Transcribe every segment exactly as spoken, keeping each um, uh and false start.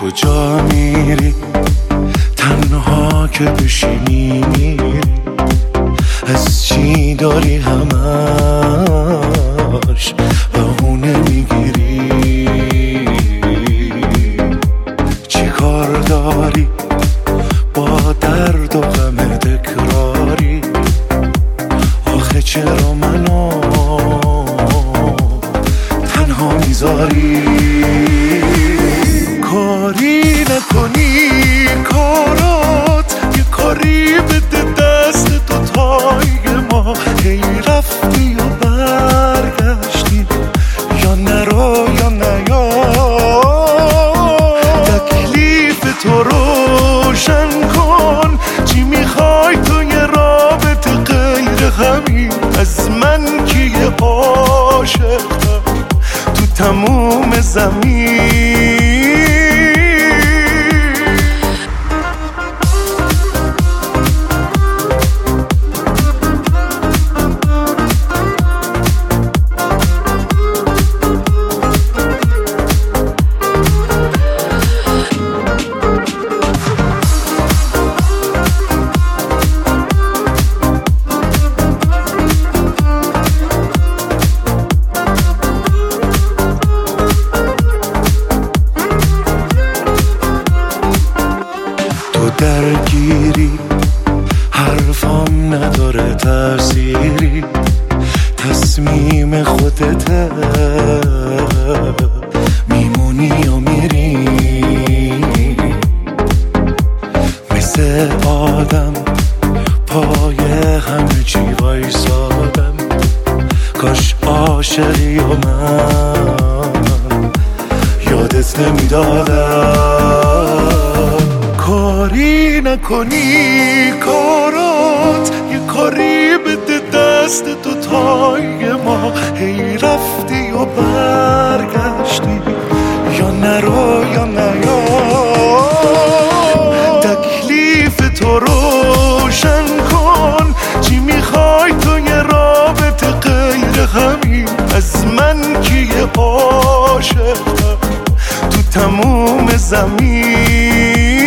کجا میری تنها که بشینی میری، از چی داری همش بهونه میگیری، چی کار داری با درد و غم تکراری، آخه چرا منو تنها میذاری؟ کاری نکنی کارات یه کاری بده دست تو تای ما، هی رفتی و برگشتی یا نرو یا نیا، تکلیف تو روشن کن، چی میخوای تو یه رابطه غیر همین، از من کیه عاشقم تو تموم زمین. درگیری حرفام نداره تأثیری، تصمیم خودته، میمونی یا میری، مثل آدم پای همه چی وایسادم، کاش عاشقی و من یادت نمیدادم. کاری نکنی کارات یه کاری بده دست تو تای ما، هی رفتی و برگشتی یا نرو یا نیا، تکلیف تو روشن کن، چی میخوای تو یه رابطه غیر همین، از من کیه عاشقم تو تموم زمین.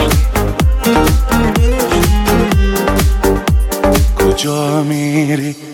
کجا میری